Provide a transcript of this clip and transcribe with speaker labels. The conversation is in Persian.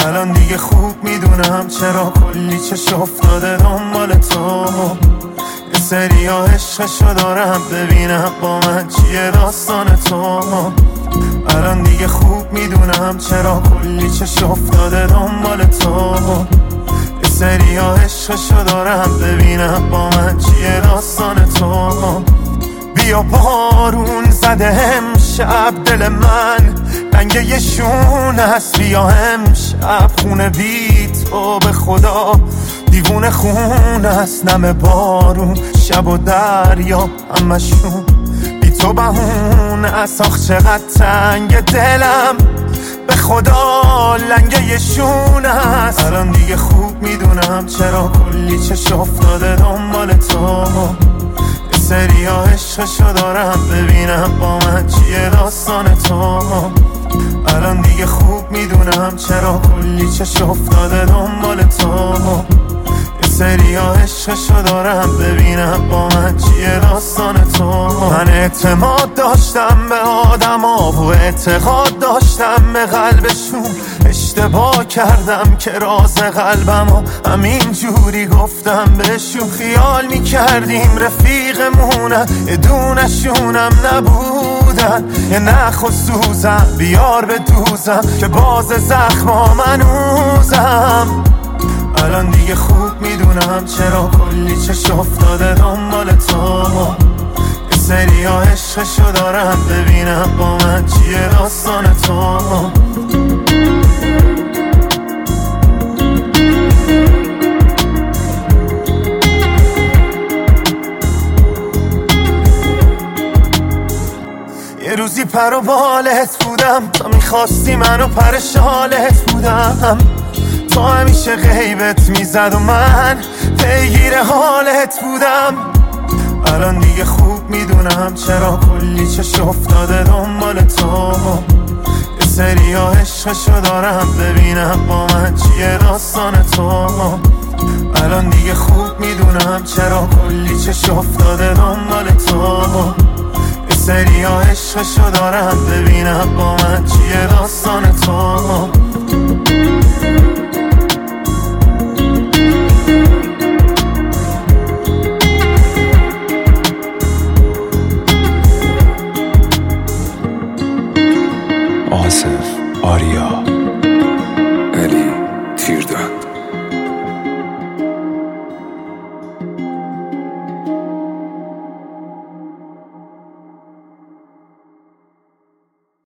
Speaker 1: الان دیگه خوب میدونم چرا کلی چش افتاده دنبال تو. یه سریا عشقشو دارم ببینم با من چیه داستان تو. الان دیگه خوب میدونم چرا کلی چش افتاده دنبال تو. یه سریا عشقشو دارم ببینم با من چیه داستان تو. بیا بارون زده امشب دل من رنگ یه شون هست. بیا امشب خونه بی تو به خدا دیوونه خون است. نم بارون شب و دریا همشون بی تو بهونه است. آخ چقدر تنگ دلم به خدا لنگه یه شون است. الان دیگه خوب میدونم چرا کلی چش افتاده دنبال تو. یه سریا عشقشو دارم ببینم با من چیه داستان تو. الان دیگه خوب میدونم چرا کلی چش افتاده دنبال تو. یه سریا عشقشو دارم ببینم با من چیه داستان تو. من اعتماد داشتم به آدما و اعتقاد داشتم به قلبشون. اشتباه کردم که راز قلبمو همین جوری گفتم بهشون. خیال میکردیم رفیقمونن یه دونشونم نبودن. یه نخ و سوزم بیار به دوزم که باز زخما منوزم. الان دیگه خوب میدونم چرا کلی چش افتاده دنبال تو. یه سریا عشقشو دارم ببینم با من چیه داستان تو. یه روزی پر و بالت بودم تا میخواستی منو پر شالت بودم. تو همیشه غیبت میزد و من پیگیر حالت بودم. الان دیگه خوب میدونم چرا کلی چش افتاده دنبال تو. یه سریا عشقشو دارم ببینم با من چیه داستان تو. الان دیگه خوب میدونم چرا کلی چش افتاده دنبال تو. یه سریا عشقشو دارم ببینم با من چیه داستان تو.